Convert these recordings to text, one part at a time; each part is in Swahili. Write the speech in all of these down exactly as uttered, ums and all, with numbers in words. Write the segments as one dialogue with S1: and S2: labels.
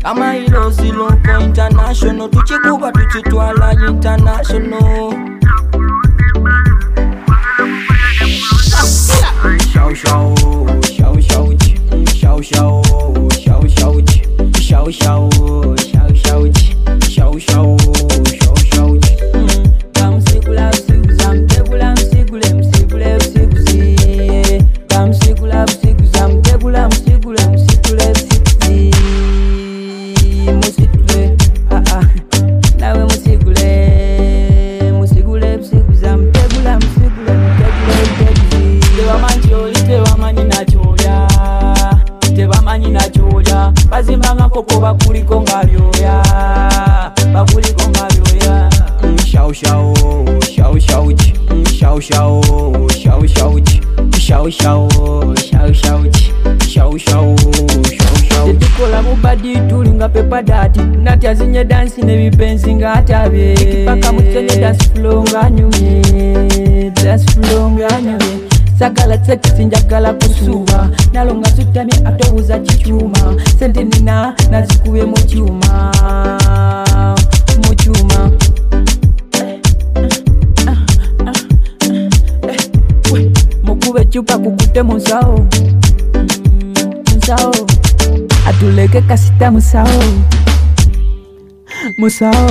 S1: Kama ilo ziloko international, tuchikuba tuchitwala international. Show show, show show, show show, show show, show show, show show, show show, show show. Come sikula sikuzam, tegula msikule msikule msikusi. Come sikula sikuzam, tegula msikule msikule msikusi. Musikule, ah ah, nawe musikule, musikule msikuzam, tegula msikule msikule msikusi. Tewa manjoli, tewa mani na choya, tewa mani na choya. Bazimba ngakoko bakuliko ngabyoya, bakuliko ngabyoya. Show show, show show, show show, show show, show show, show show, show show, show show. Tetukola mubadi tulinga pepa dati, nati azinye dansi nebipenzi ngatabe. Ekipaka mutenye dance flow nganyume, dance flow nganyume. Sagala sexy njagala kusuba, nalonga sutami atobuza chichuma. Sente nina nazikuwe muchuma, muchuma. Mukube chupa kukute musao, musao. Atuleke kasita musao, musao.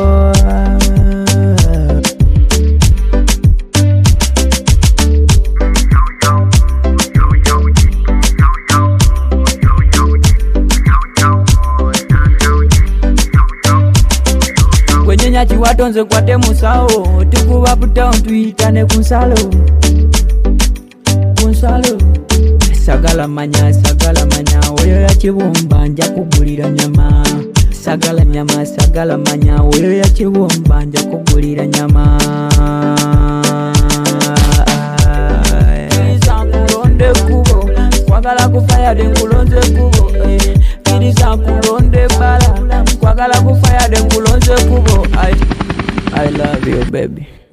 S1: Nyachi watonze kwate musao, tukuba putown tuitane kunsalo, kunsalo. Sagala manya, sagala manya, oyo ya chibumba nja kugulira nyama. Sagala nyama, sagala manya, oyo ya chibumba nja kugulira nyama. Kiriza kulonde kubo, kwagala kufaya de kulonze kubo. Kiriza kulonde bala, kwagala kufaya de kulonze kubo. I, I love you, baby.